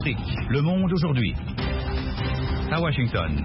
Le Monde aujourd'hui. À Washington.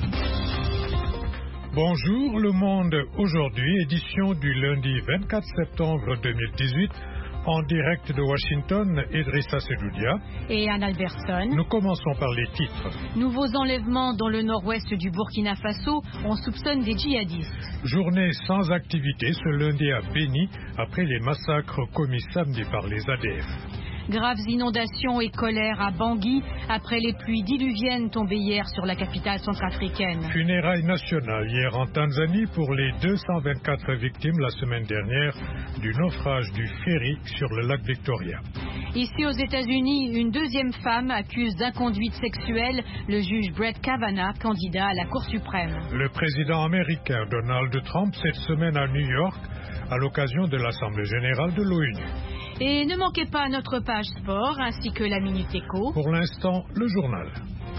Bonjour, Le Monde aujourd'hui, édition du lundi 24 septembre 2018. En direct de Washington, Idrissa Sedoudia et Anne Albertson. Nous commençons par les titres. Nouveaux enlèvements dans le nord-ouest du Burkina Faso. On soupçonne des djihadistes. Journée sans activité ce lundi à Béni, après les massacres commis samedi par les ADF. Graves inondations et colère à Bangui après les pluies diluviennes tombées hier sur la capitale centrafricaine. Funérailles nationales hier en Tanzanie pour les 224 victimes la semaine dernière du naufrage du ferry sur le lac Victoria. Ici aux États-Unis, une deuxième femme accuse d'inconduite sexuelle le juge Brett Kavanaugh, candidat à la Cour suprême. Le président américain Donald Trump cette semaine à New York à l'occasion de l'Assemblée générale de l'ONU. Et ne manquez pas notre page sport ainsi que la Minute Éco. Pour l'instant, le journal.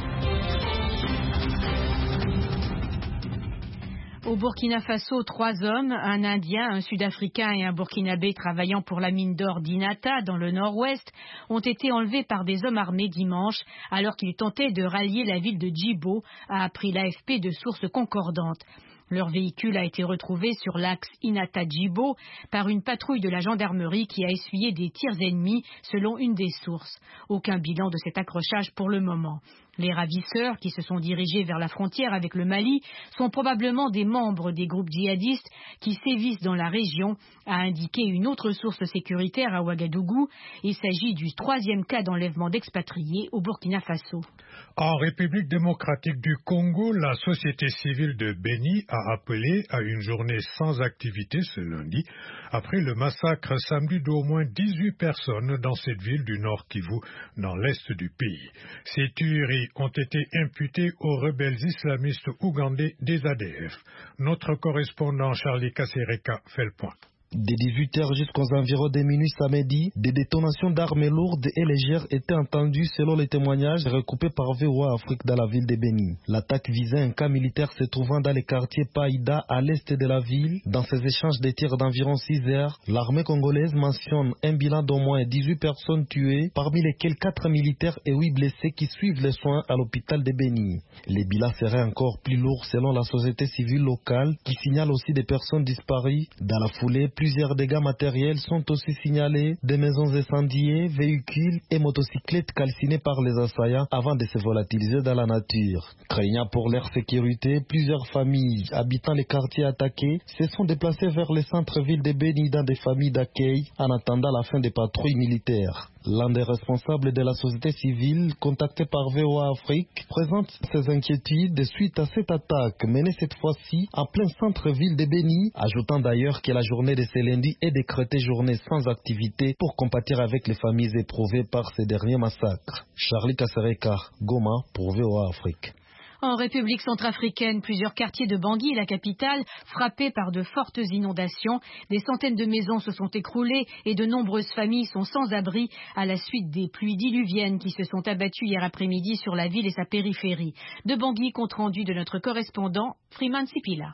Au Burkina Faso, 3 hommes, un Indien, un Sud-Africain et un Burkinabé travaillant pour la mine d'or d'Inata dans le nord-ouest, ont été enlevés par des hommes armés dimanche alors qu'ils tentaient de rallier la ville de Djibo, a appris l'AFP de sources concordantes. Leur véhicule a été retrouvé sur l'axe Inata-Djibo par une patrouille de la gendarmerie qui a essuyé des tirs ennemis selon une des sources. Aucun bilan de cet accrochage pour le moment. Les ravisseurs, qui se sont dirigés vers la frontière avec le Mali, sont probablement des membres des groupes djihadistes qui sévissent dans la région, a indiqué une autre source sécuritaire à Ouagadougou. Il s'agit du 3e cas d'enlèvement d'expatriés au Burkina Faso. En République démocratique du Congo, la société civile de Béni a appelé à une journée sans activité ce lundi, après le massacre samedi d'au moins 18 personnes dans cette ville du Nord Kivu, dans l'est du pays. Ces tueries ont été imputées aux rebelles islamistes ougandais des ADF. Notre correspondant Charlie Kasereka fait le point. Dès 18h jusqu'aux environs des minuit samedi, des détonations d'armes lourdes et légères étaient entendues selon les témoignages recoupés par VOA Afrique dans la ville de Béni. L'attaque visait un camp militaire se trouvant dans le quartier Païda à l'est de la ville. Dans ces échanges de tirs d'environ 6 heures, l'armée congolaise mentionne un bilan d'au moins 18 personnes tuées, parmi lesquelles 4 militaires et 8 blessés qui suivent les soins à l'hôpital de Béni. Les bilans seraient encore plus lourds selon la société civile locale qui signale aussi des personnes disparues. Dans la foulée, plusieurs dégâts matériels sont aussi signalés, des maisons incendiées, véhicules et motocyclettes calcinées par les assaillants avant de se volatiliser dans la nature. Craignant pour leur sécurité, plusieurs familles habitant les quartiers attaqués se sont déplacées vers le centre-ville de Béni dans des familles d'accueil en attendant la fin des patrouilles militaires. L'un des responsables de la société civile, contacté par VOA Afrique, présente ses inquiétudes suite à cette attaque menée cette fois-ci en plein centre-ville de Béni, ajoutant d'ailleurs que la journée de ce lundi est décrétée journée sans activité pour compatir avec les familles éprouvées par ces derniers massacres. Charlie Kasereka, Goma pour VOA Afrique. En République centrafricaine, plusieurs quartiers de Bangui, la capitale, frappés par de fortes inondations. Des centaines de maisons se sont écroulées et de nombreuses familles sont sans abri à la suite des pluies diluviennes qui se sont abattues hier après-midi sur la ville et sa périphérie. De Bangui, compte rendu de notre correspondant, Freeman Sipila.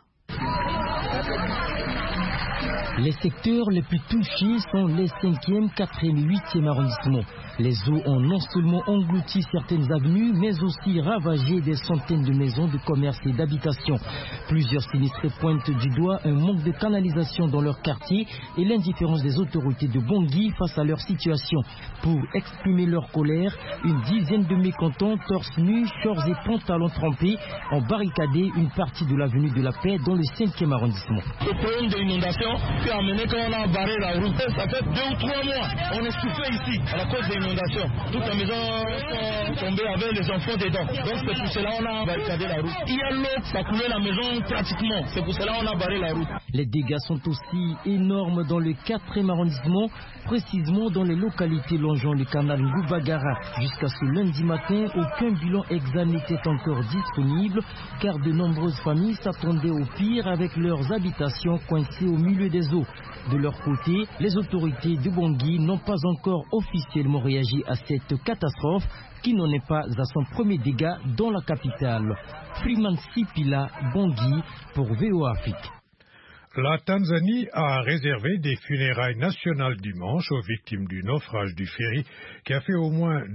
Les secteurs les plus touchés sont les 5e, 4e et 8e arrondissements. Les eaux ont non seulement englouti certaines avenues, mais aussi ravagé des centaines de maisons de commerce et d'habitation. Plusieurs sinistrés pointent du doigt un manque de canalisation dans leur quartier et l'indifférence des autorités de Bangui face à leur situation. Pour exprimer leur colère, une dizaine de mécontents, torse nus, shorts et pantalons trempés, ont barricadé une partie de l'avenue de la Paix dans le 5e arrondissement. Le problème de l'inondation qui a amené quand on a barré la route, ça fait 2 ou 3 mois. On est souffert ici à la cause de l'inondation. Toutes les maisons sont tombées avec les enfants dedans. Donc c'est pour cela qu'on a barricadé la route. Il y a l'eau, ça coulait la maison pratiquement. C'est pour cela qu'on a barré la route. Les dégâts sont aussi énormes dans le 4e arrondissement, précisément dans les localités longeant le canal Ngoubagara. Jusqu'à ce lundi matin, aucun bilan exact n'était encore disponible car de nombreuses familles s'attendaient au pire avec leurs habitations coincées au milieu des eaux. De leur côté, les autorités de Bangui n'ont pas encore officiellement réagi à cette catastrophe qui n'en est pas à son premier dégât dans la capitale. Freeman Sipila, Bangui, pour VOA Afrique. La Tanzanie a réservé des funérailles nationales dimanche aux victimes du naufrage du ferry qui a fait au moins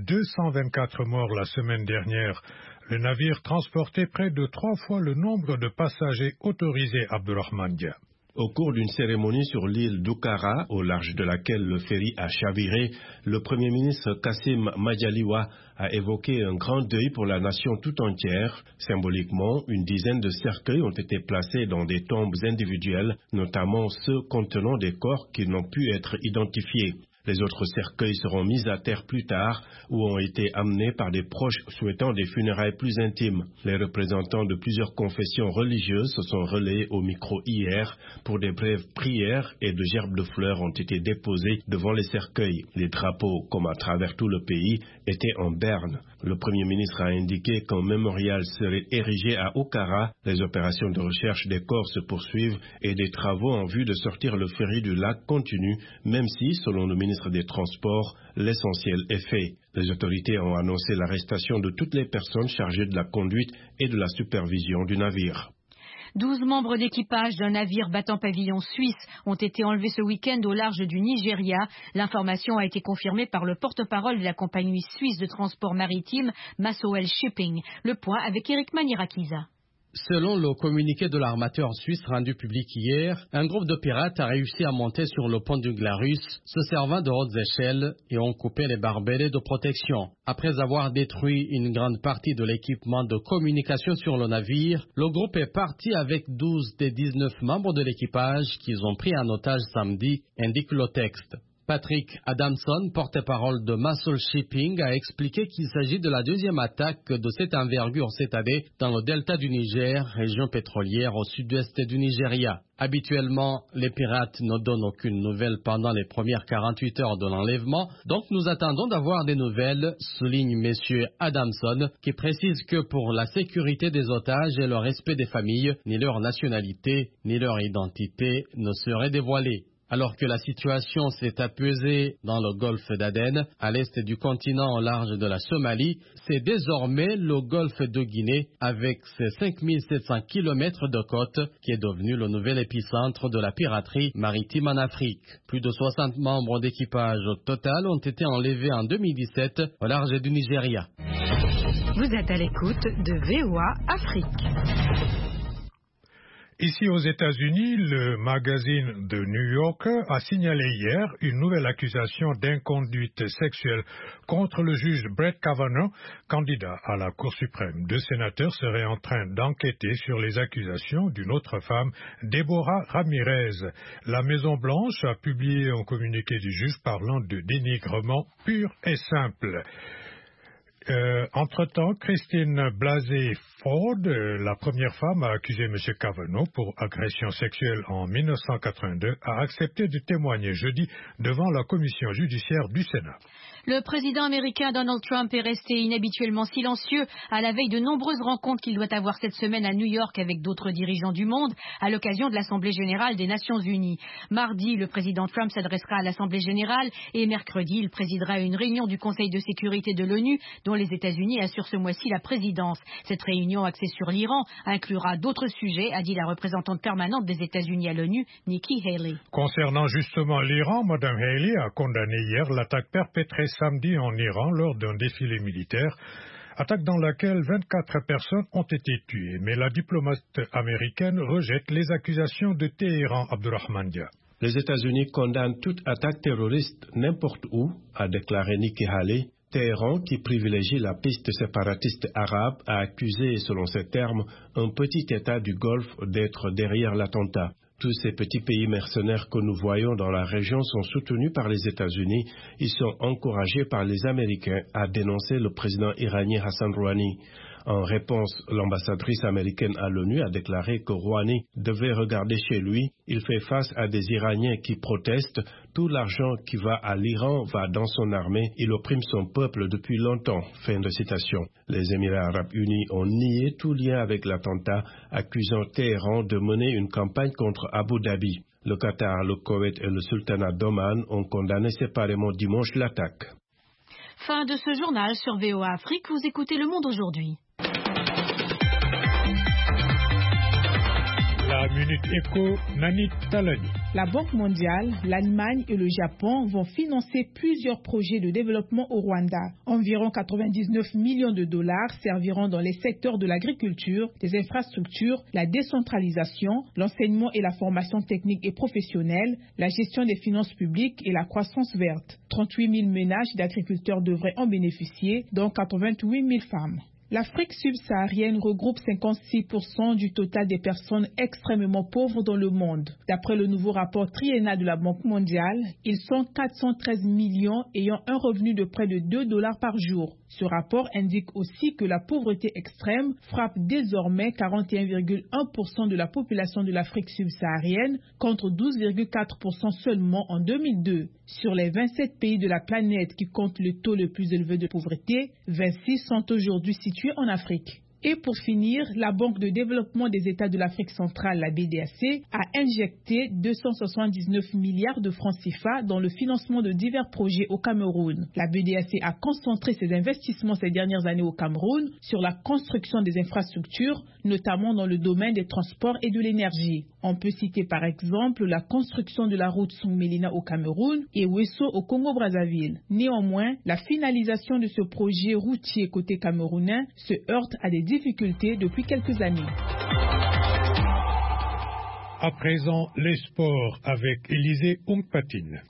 224 morts la semaine dernière. Le navire transportait près de 3 fois le nombre de passagers autorisés, Abdurrahman Dia. Au cours d'une cérémonie sur l'île d'Ukara, au large de laquelle le ferry a chaviré, le Premier ministre Kassim Majaliwa a évoqué un grand deuil pour la nation tout entière. Symboliquement, une dizaine de cercueils ont été placés dans des tombes individuelles, notamment ceux contenant des corps qui n'ont pu être identifiés. Les autres cercueils seront mis à terre plus tard ou ont été amenés par des proches souhaitant des funérailles plus intimes. Les représentants de plusieurs confessions religieuses se sont relayés au micro hier pour des brèves prières et de gerbes de fleurs ont été déposées devant les cercueils. Les drapeaux, comme à travers tout le pays, étaient en berne. Le Premier ministre a indiqué qu'un mémorial serait érigé à Okara. Les opérations de recherche des corps se poursuivent et des travaux en vue de sortir le ferry du lac continuent, même si, selon le ministre des Transports, l'essentiel est fait. Les autorités ont annoncé l'arrestation de toutes les personnes chargées de la conduite et de la supervision du navire. 12 membres d'équipage d'un navire battant pavillon suisse ont été enlevés ce week-end au large du Nigeria. L'information a été confirmée par le porte-parole de la compagnie suisse de transport maritime, Massoel Shipping. Le point avec Eric Manirakiza. Selon le communiqué de l'armateur suisse rendu public hier, un groupe de pirates a réussi à monter sur le pont du Glarus, se servant de hautes échelles et ont coupé les barbelés de protection. Après avoir détruit une grande partie de l'équipement de communication sur le navire, le groupe est parti avec 12 des 19 membres de l'équipage qu'ils ont pris en otage samedi, indique le texte. Patrick Adamson, porte-parole de Massoel Shipping, a expliqué qu'il s'agit de la deuxième attaque de cette envergure cette année dans le delta du Niger, région pétrolière au sud-ouest du Nigeria. Habituellement, les pirates ne donnent aucune nouvelle pendant les premières 48 heures de l'enlèvement, donc nous attendons d'avoir des nouvelles, souligne M. Adamson, qui précise que pour la sécurité des otages et le respect des familles, ni leur nationalité, ni leur identité ne seraient dévoilées. Alors que la situation s'est apaisée dans le golfe d'Aden, à l'est du continent au large de la Somalie, c'est désormais le golfe de Guinée, avec ses 5700 km de côte, qui est devenu le nouvel épicentre de la piraterie maritime en Afrique. Plus de 60 membres d'équipage au total ont été enlevés en 2017 au large du Nigeria. Vous êtes à l'écoute de VOA Afrique. Ici aux États-Unis, le magazine The New Yorker a signalé hier une nouvelle accusation d'inconduite sexuelle contre le juge Brett Kavanaugh, candidat à la Cour suprême. 2 sénateurs seraient en train d'enquêter sur les accusations d'une autre femme, Deborah Ramirez. La Maison-Blanche a publié un communiqué du juge parlant de dénigrement pur et simple. Entre-temps, Christine Blasey Ford, la première femme à accuser M. Kavanaugh pour agression sexuelle en 1982, a accepté de témoigner jeudi devant la commission judiciaire du Sénat. Le président américain Donald Trump est resté inhabituellement silencieux à la veille de nombreuses rencontres qu'il doit avoir cette semaine à New York avec d'autres dirigeants du monde à l'occasion de l'Assemblée générale des Nations unies. Mardi, le président Trump s'adressera à l'Assemblée générale et mercredi, il présidera une réunion du Conseil de sécurité de l'ONU dont les États-Unis assurent ce mois-ci la présidence. Cette réunion axée sur l'Iran inclura d'autres sujets, a dit la représentante permanente des États-Unis à l'ONU, Nikki Haley. Concernant justement l'Iran, Mme Haley a condamné hier l'attaque perpétrée samedi en Iran lors d'un défilé militaire, attaque dans laquelle 24 personnes ont été tuées. Mais la diplomate américaine rejette les accusations de Téhéran, Abdurrahman Dia. Les États-Unis condamnent toute attaque terroriste n'importe où, a déclaré Nikki Haley. Téhéran, qui privilégie la piste séparatiste arabe, a accusé, selon ses termes, un petit État du Golfe d'être derrière l'attentat. Tous ces petits pays mercenaires que nous voyons dans la région sont soutenus par les États-Unis. Ils sont encouragés par les Américains, a dénoncé le président iranien Hassan Rouhani. En réponse, l'ambassadrice américaine à l'ONU a déclaré que Rouhani devait regarder chez lui. Il fait face à des Iraniens qui protestent. Tout l'argent qui va à l'Iran va dans son armée. Il opprime son peuple depuis longtemps. Fin de citation. Les Émirats arabes unis ont nié tout lien avec l'attentat, accusant Téhéran de mener une campagne contre Abu Dhabi. Le Qatar, le Koweït et le Sultanat d'Oman ont condamné séparément dimanche l'attaque. Fin de ce journal sur VOA Afrique. Vous écoutez Le Monde aujourd'hui. La la Minute Éco, Nani Talani. La Banque mondiale, l'Allemagne et le Japon vont financer plusieurs projets de développement au Rwanda. Environ 99 millions de dollars serviront dans les secteurs de l'agriculture, des infrastructures, la décentralisation, l'enseignement et la formation technique et professionnelle, la gestion des finances publiques et la croissance verte. 38 000 ménages d'agriculteurs devraient en bénéficier, dont 88 000 femmes. L'Afrique subsaharienne regroupe 56% du total des personnes extrêmement pauvres dans le monde. D'après le nouveau rapport triennal de la Banque mondiale, ils sont 413 millions ayant un revenu de près de $2 par jour. Ce rapport indique aussi que la pauvreté extrême frappe désormais 41,1% de la population de l'Afrique subsaharienne contre 12,4% seulement en 2002. Sur les 27 pays de la planète qui comptent le taux le plus élevé de pauvreté, 26 sont aujourd'hui situés en Afrique. Et pour finir, la Banque de développement des États de l'Afrique centrale, la BDAC, a injecté 279 milliards de francs CFA dans le financement de divers projets au Cameroun. La BDAC a concentré ses investissements ces dernières années au Cameroun sur la construction des infrastructures, notamment dans le domaine des transports et de l'énergie. On peut citer par exemple la construction de la route Songmelina au Cameroun et Wesso au Congo-Brazzaville. Néanmoins, la finalisation de ce projet routier côté camerounais se heurte à des difficultés depuis quelques années. À présent, les sports avec Élisée Ongpatine.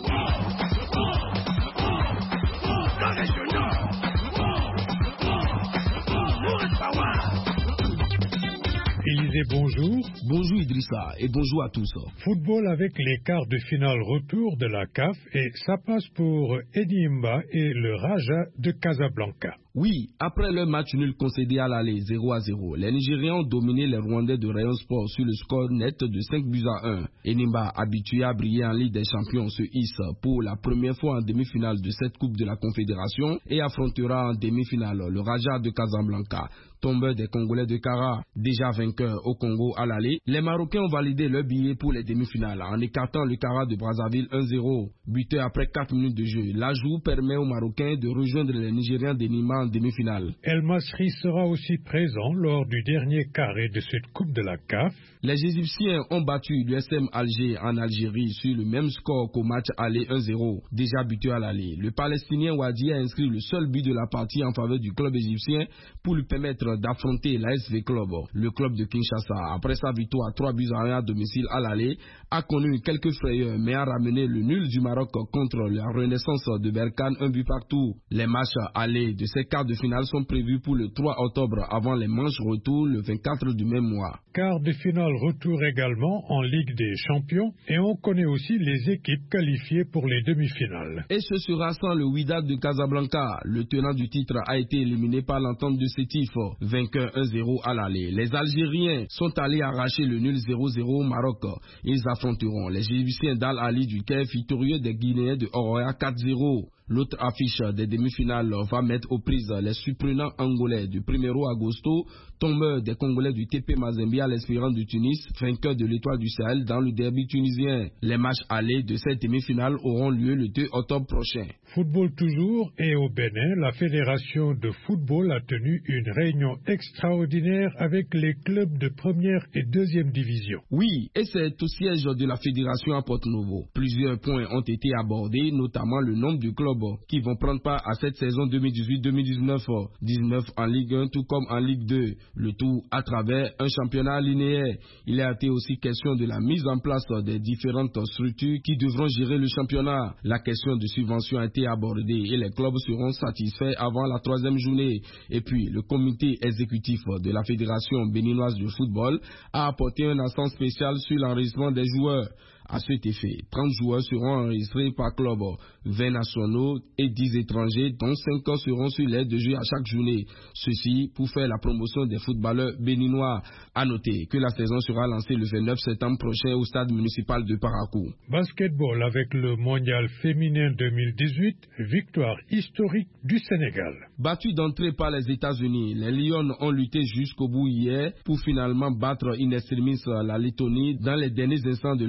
Élisée, bonjour. Bonjour Idrissa et bonjour à tous. Football avec les quarts de finale retour de la CAF et ça passe pour Enyimba et le Raja de Casablanca. Oui, après le match nul concédé à l'aller 0-0, les Nigériens ont dominé les Rwandais de Rayon Sport sur le score net de 5-1. Enyimba, habitué à briller en Ligue des Champions, se hisse pour la première fois en demi-finale de cette Coupe de la Confédération et affrontera en demi-finale le Raja de Casablanca, tombeur des Congolais de Kara. Déjà vainqueur au Congo à l'aller, les Marocains ont validé leur billet pour les demi-finales en écartant le Kara de Brazzaville 1-0. Buteur après 4 minutes de jeu, l'ajout permet aux Marocains de rejoindre les Nigériens d'Enyimba en demi-finale. El Masri sera aussi présent lors du dernier carré de cette Coupe de la CAF. Les Égyptiens ont battu l'USM Alger en Algérie sur le même score qu'au match aller 1-0, déjà buteur à l'aller. Le Palestinien Wadi a inscrit le seul but de la partie en faveur du club égyptien pour lui permettre d'affronter l'ASV Club. Le club de Kinshasa, après sa victoire 3-1 à domicile à l'aller, a connu quelques frayeurs mais a ramené le nul du Maroc contre la Renaissance de Berkane, un but partout. Les matchs aller de ces quarts de finale sont prévus pour le 3 octobre avant les manches retour le 24 du même mois. Quart de finale retour également en Ligue des Champions et on connaît aussi les équipes qualifiées pour les demi-finales. Et ce sera sans le Wydad de Casablanca. Le tenant du titre a été éliminé par l'entente de Sétif, vainqueur 1-0 à l'aller. Les Algériens sont allés arracher le nul 0-0 au Maroc. Ils affronteront les Égyptiens d'Al Ali du Caire, victorieux des Guinéens de Oroya 4-0. L'autre affiche des demi-finales va mettre aux prises les surprenants Angolais du 1er agosto, tombeur des Congolais du TP Mazembe à l'Espérance de Tunis, vainqueur de l'Étoile du Sahel dans le derby tunisien. Les matchs allés de cette demi-finale auront lieu le 2 octobre prochain. Football toujours, et au Bénin, la Fédération de football a tenu une réunion extraordinaire avec les clubs de première et deuxième division. Oui, et c'est au siège de la Fédération à Porto-Novo. Plusieurs points ont été abordés, notamment le nombre de clubs qui vont prendre part à cette saison 2018-2019, 19 en Ligue 1 tout comme en Ligue 2, le tout à travers un championnat linéaire. Il a été aussi question de la mise en place des différentes structures qui devront gérer le championnat. La question de subvention a été abordée et les clubs seront satisfaits avant la 3e journée. Et puis le comité exécutif de la Fédération béninoise de football a apporté un accent spécial sur l'enregistrement des joueurs. À cet effet, 30 joueurs seront enregistrés par club, 20 nationaux et 10 étrangers, dont 5 seront sur l'aide de jeu à chaque journée. Ceci pour faire la promotion des footballeurs béninois. À noter que la saison sera lancée le 29 septembre prochain au stade municipal de Parakou. Basketball avec le mondial féminin 2018, victoire historique du Sénégal. Battus d'entrée par les États-Unis, les Lions ont lutté jusqu'au bout hier pour finalement battre in extremis la Lettonie dans les derniers instants de leur deuxième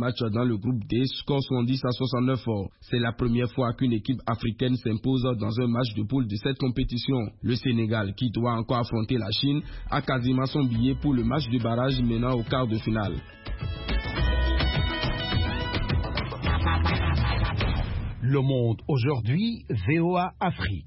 match dans le groupe D, score 70-69. C'est la première fois qu'une équipe africaine s'impose dans un match de poule de cette compétition. Le Sénégal, qui doit encore affronter la Chine, a quasiment son billet pour le match de barrage menant au quart de finale. Le Monde aujourd'hui, VOA Afrique.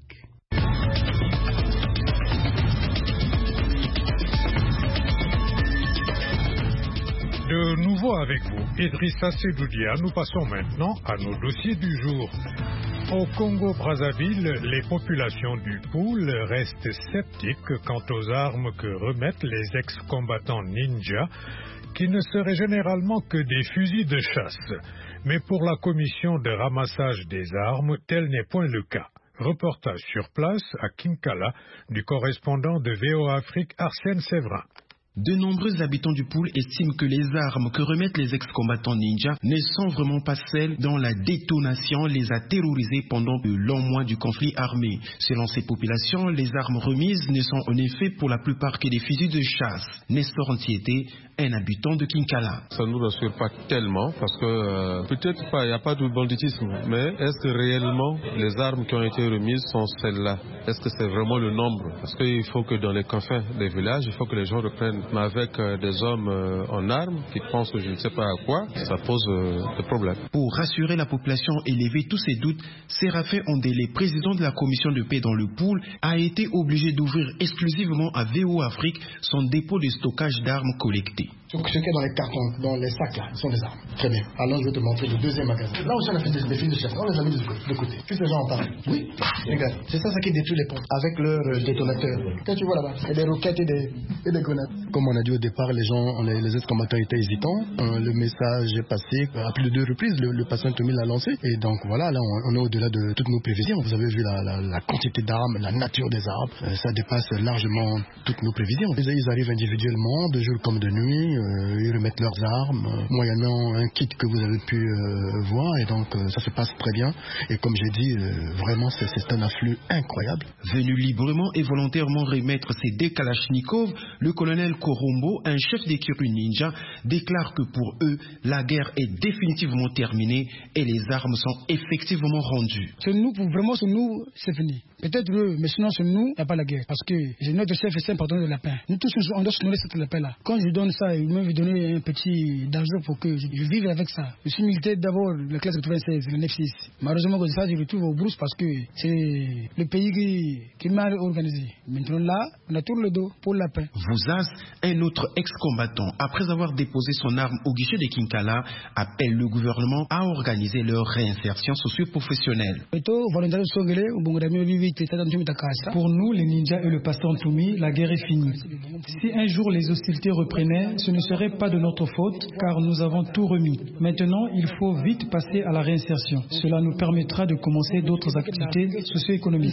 De nouveau avec vous, Idrissa Sedoudia, nous passons maintenant à nos dossiers du jour. Au Congo-Brazzaville, les populations du Poul restent sceptiques quant aux armes que remettent les ex-combattants ninja, qui ne seraient généralement que des fusils de chasse. Mais pour la commission de ramassage des armes, tel n'est point le cas. Reportage sur place à Kinkala du correspondant de VOA Afrique Arsène Séverin. De nombreux habitants du Poul estiment que les armes que remettent les ex-combattants ninja ne sont vraiment pas celles dont la détonation les a terrorisés pendant de longs mois du conflit armé. Selon ces populations, les armes remises ne sont en effet pour la plupart que des fusils de chasse. Nestor Antiété, un habitant de Kinkala. Ça ne nous rassure pas tellement parce que peut-être pas, il n'y a pas de banditisme, mais est-ce que réellement les armes qui ont été remises sont celles-là? Est-ce que c'est vraiment le nombre? Parce qu'il faut que dans les confins des villages, il faut que les gens reprennent. Mais avec des hommes en armes qui pensent que je ne sais pas à quoi, ça pose des problèmes. Pour rassurer la population et lever tous ces doutes, Séraphin Ondélé, président de la commission de paix dans le Poul, a été obligé d'ouvrir exclusivement à VOA Afrique son dépôt de stockage d'armes collectées. Ce qui est dans les cartons, dans les sacs là, sont des armes. Très bien. Alors je vais te montrer le deuxième magasin. Là aussi on a fait des fusils de chasse. On les a mis de côté. Puis les gens en parlent. Oui. Regarde. C'est ça qui détruit les pompes. Avec leurs détonateurs. Quand tu vois là-bas, il y a des roquettes et des grenades. Comme on a dit au départ, les ex-combattants étaient hésitants. Le message est passé à plus de 2 reprises. Le patient Tommy l'a lancé. Et donc voilà, là on est au-delà de toutes nos prévisions. Vous avez vu la quantité d'armes, la nature des armes. Ça dépasse largement toutes nos prévisions. Ils arrivent individuellement, de jour comme de nuit. Ils remettent leurs armes, moyennant un kit que vous avez pu voir, et donc ça se passe très bien. Et comme j'ai dit, vraiment c'est un afflux incroyable. Venu librement et volontairement remettre ses 2 Kalachnikov, le colonel Korombo, un chef d'écurie ninja, déclare que pour eux, la guerre est définitivement terminée et les armes sont effectivement rendues. C'est nous, vraiment c'est nous, c'est fini. Peut-être eux, mais sinon c'est nous, il n'y a pas la guerre. Parce que notre chef est un pardon de la paix. Nous tous, on doit se nourrir cette lapin-là. Quand je donne ça, il me donner un petit d'argent pour que je vive avec ça. Je suis militaire d'abord, la classe 96, le 9-6. Malheureusement, comme ça, je retrouve au brousse parce que c'est le pays qui m'a organisé. Maintenant là, on a tout le dos pour la paix. Vouzas, un autre ex-combattant, après avoir déposé son arme au guichet de Kinkala, appelle le gouvernement à organiser leur réinsertion socio-professionnelle. Pour nous, les ninjas et le pasteur Ntoumi, la guerre est finie. Si un jour les hostilités reprenaient, ce ne serait pas de notre faute, car nous avons tout remis. Maintenant, il faut vite passer à la réinsertion. Cela nous permettra de commencer d'autres activités socio-économiques.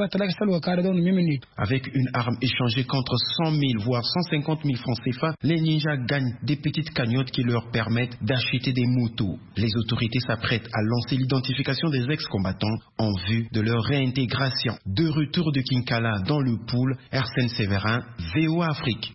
Avec une arme échangée contre 100 000 voire 150 000 francs CFA, les ninjas gagnent des petites cagnottes qui leur permettent d'acheter des motos. Les autorités s'apprêtent à lancer l'identification des ex-combattants en vue de leur réintégration. De retour de Kinkala dans le Poul, Arsène Séverin, VOA Afrique.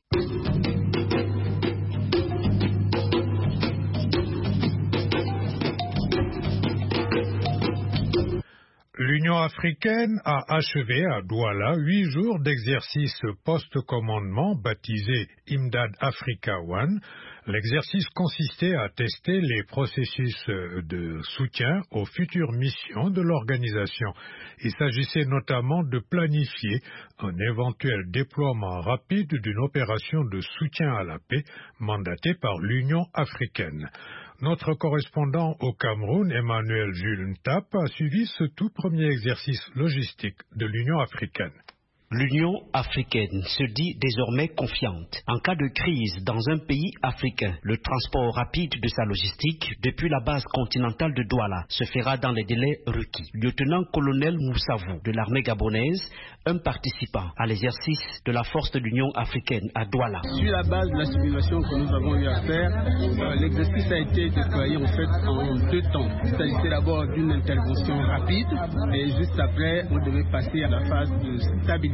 L'Union africaine a achevé à Douala 8 jours d'exercice post-commandement baptisé Imdad Africa One. L'exercice consistait à tester les processus de soutien aux futures missions de l'organisation. Il s'agissait notamment de planifier un éventuel déploiement rapide d'une opération de soutien à la paix mandatée par l'Union africaine. Notre correspondant au Cameroun, Emmanuel Jules Ntap, a suivi ce tout premier exercice logistique de l'Union africaine. L'Union africaine se dit désormais confiante. En cas de crise dans un pays africain, le transport rapide de sa logistique depuis la base continentale de Douala se fera dans les délais requis. Lieutenant-colonel Moussavou de l'armée gabonaise, un participant à l'exercice de la force de l'Union africaine à Douala. Sur la base de la simulation que nous avons eu à faire, l'exercice a été déployé en fait en 2 temps. Il s'agissait d'abord d'une intervention rapide et juste après, on devait passer à la phase de stabilisation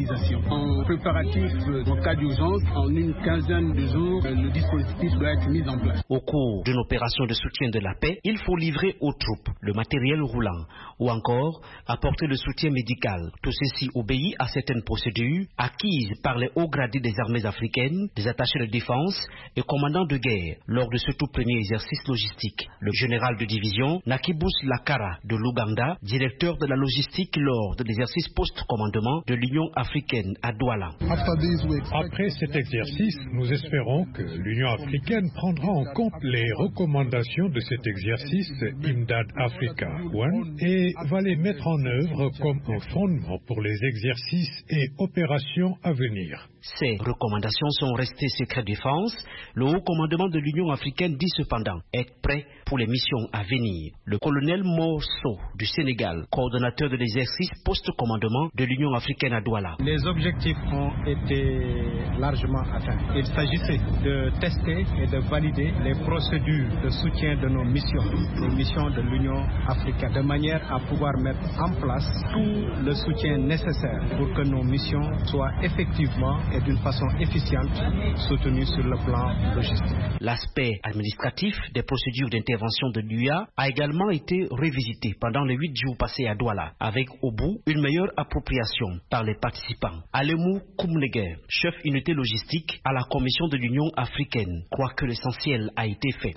mobilisation. En préparatif en cas d'urgence, en une quinzaine de jours, le dispositif doit être mis en place. Au cours d'une opération de soutien de la paix, il faut livrer aux troupes le matériel roulant ou encore apporter le soutien médical. Tout ceci obéit à certaines procédures acquises par les hauts gradés des armées africaines, des attachés de défense et commandants de guerre lors de ce tout premier exercice logistique. Le général de division Nakibus Lakara de l'Ouganda, directeur de la logistique lors de l'exercice post-commandement de l'Union africaine à Douala. Après cet exercice, nous espérons que l'Union africaine prendra en compte les recommandations de cet exercice IMDAD Africa One et va les mettre en œuvre comme un fondement pour les exercices et opérations à venir. Ces recommandations sont restées secret défense. Le haut commandement de l'Union africaine dit cependant être prêt pour les missions à venir. Le colonel Morso du Sénégal, coordonnateur de l'exercice post-commandement de l'Union africaine à Douala. Les objectifs ont été largement atteints. Il s'agissait de tester et de valider les procédures de soutien de nos missions, les missions de l'Union africaine, de manière à pouvoir mettre en place tout le soutien nécessaire pour que nos missions soient effectivement et d'une façon efficiente soutenues sur le plan logistique. L'aspect administratif des procédures d'intervention de l'UA a également été revisité pendant les 8 jours passés à Douala, avec au bout une meilleure appropriation par les participants. Alemou Koumneger, chef unité logistique à la Commission de l'Union africaine, croit que l'essentiel a été fait.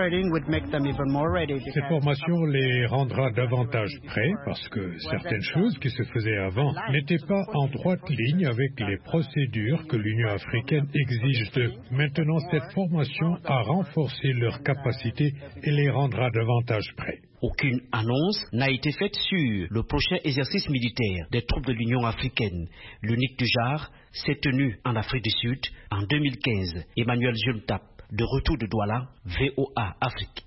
Cette formation les rendra davantage prêts parce que certaines choses qui se faisaient avant n'étaient pas en droite ligne avec les procédures que l'Union africaine exige d'eux. Maintenant, cette formation a renforcé leurs capacités et les rendra davantage prêts. Aucune annonce n'a été faite sur le prochain exercice militaire des troupes de l'Union africaine. L'unique du genre s'est tenu en Afrique du Sud en 2015. Emmanuel Juntap, de retour de Douala, VOA Afrique.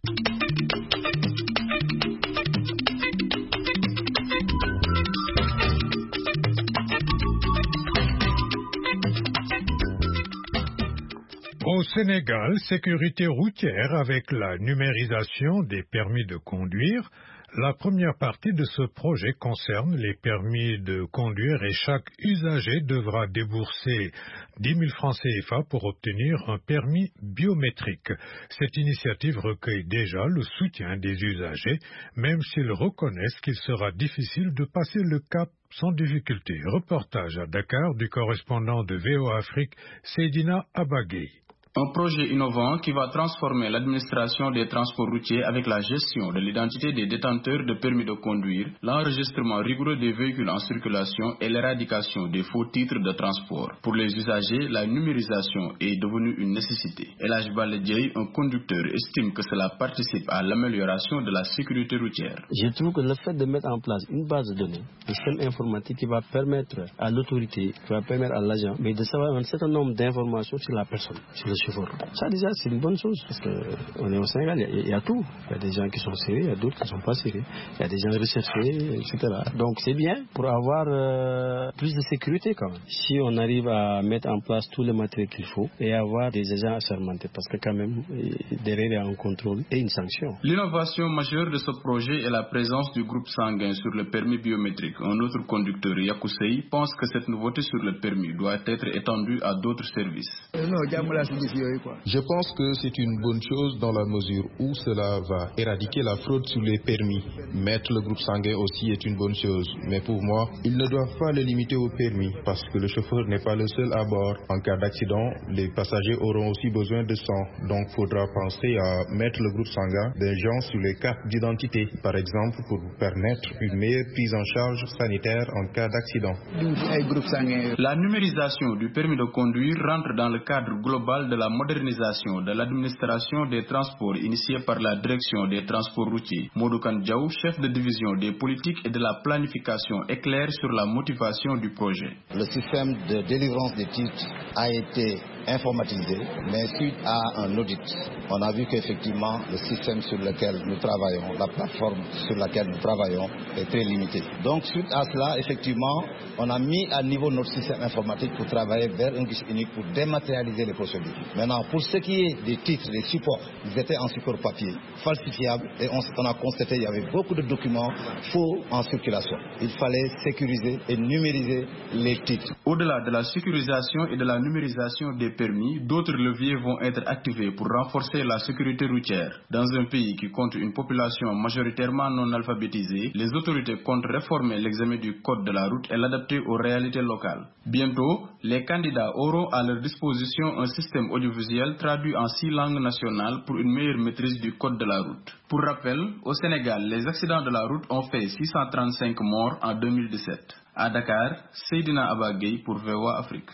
Au Sénégal, sécurité routière avec la numérisation des permis de conduire. La première partie de ce projet concerne les permis de conduire et chaque usager devra débourser 10 000 francs CFA pour obtenir un permis biométrique. Cette initiative recueille déjà le soutien des usagers, même s'ils reconnaissent qu'il sera difficile de passer le cap sans difficulté. Reportage à Dakar du correspondant de VOA Afrique, Seydina Abagay. Un projet innovant qui va transformer l'administration des transports routiers avec la gestion de l'identité des détenteurs de permis de conduire, l'enregistrement rigoureux des véhicules en circulation et l'éradication des faux titres de transport. Pour les usagers, la numérisation est devenue une nécessité. Elhaj Baledjei, un conducteur, estime que cela participe à l'amélioration de la sécurité routière. Je trouve que le fait de mettre en place une base de données, un système informatique qui va permettre à l'autorité, qui va permettre à l'agent, mais de savoir un certain nombre d'informations sur la personne, sur le chauffeur. Ça déjà c'est une bonne chose parce qu'on est au Sénégal, il y a tout. Il y a des gens qui sont sérieux, il y a d'autres qui ne sont pas sérieux. Il y a des gens recherchés, etc. Donc c'est bien pour avoir plus de sécurité quand même. Si on arrive à mettre en place tout le matériel qu'il faut et avoir des agents assermentés parce que quand même derrière il y a un contrôle et une sanction. L'innovation majeure de ce projet est la présence du groupe sanguin sur le permis biométrique. Un autre conducteur, Yakousei, pense que cette nouveauté sur le permis doit être étendue à d'autres services. Je pense que c'est une bonne chose dans la mesure où cela va éradiquer la fraude sur les permis. Mettre le groupe sanguin aussi est une bonne chose. Mais pour moi, ils ne doivent pas le limiter au permis parce que le chauffeur n'est pas le seul à bord. En cas d'accident, les passagers auront aussi besoin de sang. Donc, il faudra penser à mettre le groupe sanguin des gens sur les cartes d'identité, par exemple, pour permettre une meilleure prise en charge sanitaire en cas d'accident. La numérisation du permis de conduire rentre dans le cadre global de la modernisation de l'administration des transports initiée par la direction des transports routiers. Modoukan Diaw, chef de division des politiques et de la planification, éclaire sur la motivation du projet. Le système de délivrance des titres a été informatisé, mais suite à un audit, on a vu qu'effectivement le système sur lequel nous travaillons, la plateforme sur laquelle nous travaillons est très limité. Donc suite à cela, effectivement, on a mis à niveau notre système informatique pour travailler vers un guichet unique pour dématérialiser les procédures. Maintenant, pour ce qui est des titres, des supports, ils étaient en support papier, falsifiables, et on a constaté qu'il y avait beaucoup de documents faux en circulation. Il fallait sécuriser et numériser les titres. Au-delà de la sécurisation et de la numérisation des permis, d'autres leviers vont être activés pour renforcer la sécurité routière. Dans un pays qui compte une population majoritairement non alphabétisée, les autorités comptent réformer l'examen du code de la route et l'adapter aux réalités locales. Bientôt, les candidats auront à leur disposition un système audiovisuel traduit en 6 langues nationales pour une meilleure maîtrise du code de la route. Pour rappel, au Sénégal, les accidents de la route ont fait 635 morts en 2017. À Dakar, Seydina Abagay pour VOA Afrique.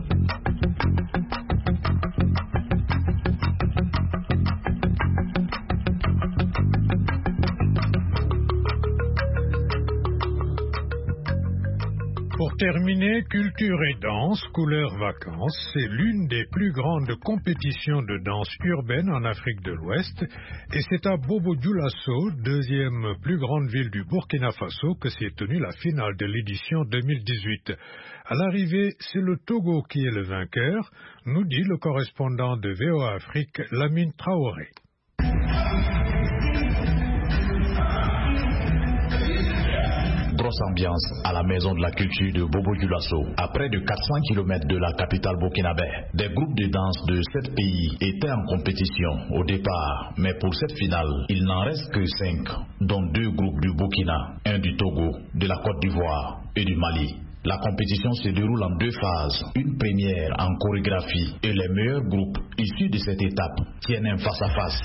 Pour terminer, culture et danse, couleur vacances, c'est l'une des plus grandes compétitions de danse urbaine en Afrique de l'Ouest et c'est à Bobo-Dioulasso, deuxième plus grande ville du Burkina Faso, que s'est tenue la finale de l'édition 2018. À l'arrivée, c'est le Togo qui est le vainqueur, nous dit le correspondant de VOA Afrique, Lamine Traoré. Grosse ambiance à la maison de la culture de Bobo-Dioulasso. À près de 400 km de la capitale burkinabé, des groupes de danse de 7 pays étaient en compétition au départ, mais pour cette finale, il n'en reste que 5, dont 2 groupes du Burkina, un du Togo, de la Côte d'Ivoire et du Mali. La compétition se déroule en 2 phases, une première en chorégraphie et les meilleurs groupes issus de cette étape tiennent un face-à-face.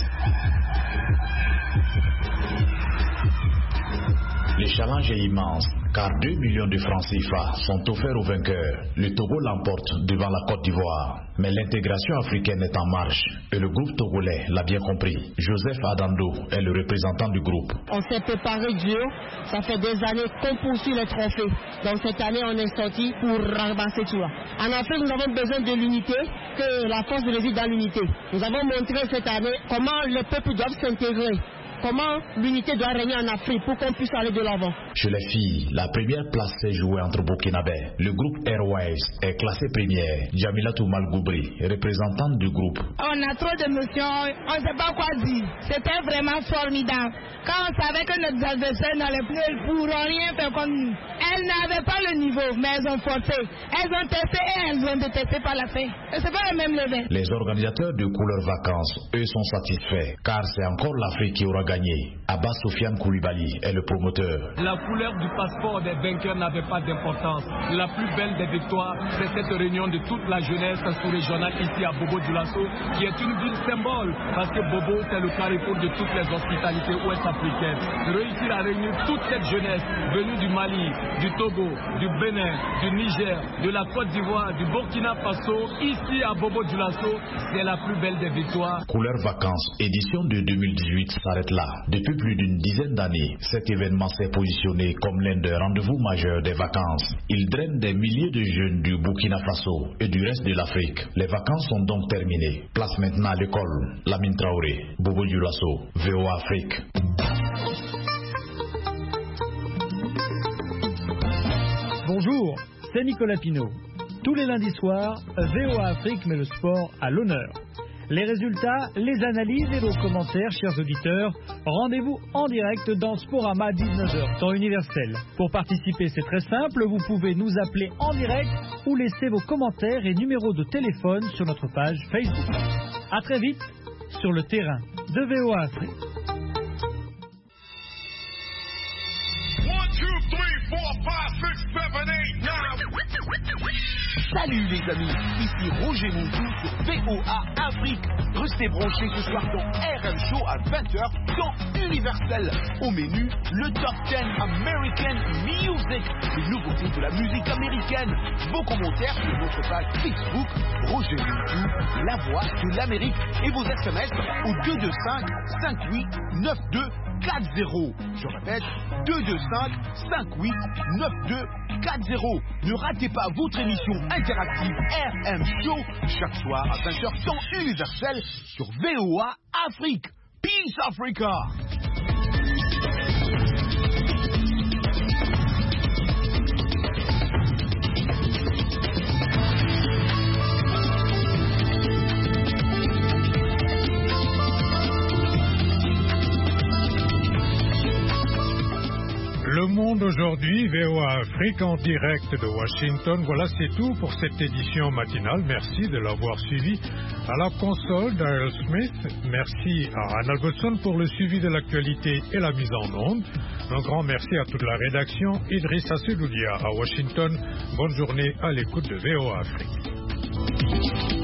Le challenge est immense, car 2 millions de francs CFA sont offerts aux vainqueurs. Le Togo l'emporte devant la Côte d'Ivoire. Mais l'intégration africaine est en marche, et le groupe togolais l'a bien compris. Joseph Adando est le représentant du groupe. On s'est préparé dur, ça fait des années qu'on poursuit les trophées. Donc cette année, on est sorti pour ramasser tout là. En Afrique, nous avons besoin de l'unité, que la force réside dans l'unité. Nous avons montré cette année comment les peuples doivent s'intégrer. Comment l'unité doit régner en Afrique pour qu'on puisse aller de l'avant. Chez les filles, la première place s'est jouée entre Burkinabé. Le groupe Airways est classé première. Jamilatou Malgoubri, représentante du groupe. On a trop d'émotions, on ne sait pas quoi dire. C'était vraiment formidable. Quand on savait que nos adversaires n'allaient plus, elles ne pourront rien faire comme nous. Elles n'avaient pas le niveau, mais elles ont forcé. Elles ont testé et elles ont détesté par la fin. Et c'est pas le même level. Les organisateurs de Couleur Vacances, eux, sont satisfaits, car c'est encore l'Afrique qui aura gagné. Abbas Soufiane Koulibaly est le promoteur. La couleur du passeport des vainqueurs n'avait pas d'importance. La plus belle des victoires, c'est cette réunion de toute la jeunesse sous-régionale ici à Bobo-Dioulasso, qui est une ville symbole, parce que Bobo, c'est le carrefour de toutes les hospitalités ouest-africaines. Réussir à réunir toute cette jeunesse venue du Mali, du Togo, du Bénin, du Niger, de la Côte d'Ivoire, du Burkina Faso, ici à Bobo-Dioulasso, c'est la plus belle des victoires. Couleur Vacances, édition de 2018 s'arrête là. Depuis plus d'une dizaine d'années, cet événement s'est positionné comme l'un des rendez-vous majeurs des vacances. Il draine des milliers de jeunes du Burkina Faso et du reste de l'Afrique. Les vacances sont donc terminées. Place maintenant à l'école. Lamine Traoré, Bobo-Dioulasso, VOA Afrique. Bonjour, c'est Nicolas Pinault. Tous les lundis soirs, VOA Afrique met le sport à l'honneur. Les résultats, les analyses et vos commentaires, chers auditeurs, rendez-vous en direct dans Sporama 19h, temps universel. Pour participer, c'est très simple, vous pouvez nous appeler en direct ou laisser vos commentaires et numéros de téléphone sur notre page Facebook. À très vite sur le terrain de VOA Afrique. 1, 2, 3, 4, 5, 6, 7, 8, 9. Salut les amis, ici Roger Mouzou sur VOA Afrique. Restez branchés ce soir dans RM Show à 20h dans Universel. Au menu, le Top 10 American Music, les nouveautés de la musique américaine. Vos commentaires sur notre page Facebook, Roger Mouzou, la voix de l'Amérique, et vos SMS au 225 58 92 92-58-92-40. Je répète, 225-58-92-40. Ne ratez pas votre émission interactive RM Show chaque soir à 20h temps universel sur VOA Afrique. Peace Africa! Le monde aujourd'hui, VOA Afrique en direct de Washington. Voilà, c'est tout pour cette édition matinale. Merci de l'avoir suivi. À la console, Daryl Smith. Merci à Anne Albertson pour le suivi de l'actualité et la mise en onde. Un grand merci à toute la rédaction. Idrissa Sedoudia à Washington. Bonne journée à l'écoute de VOA Afrique.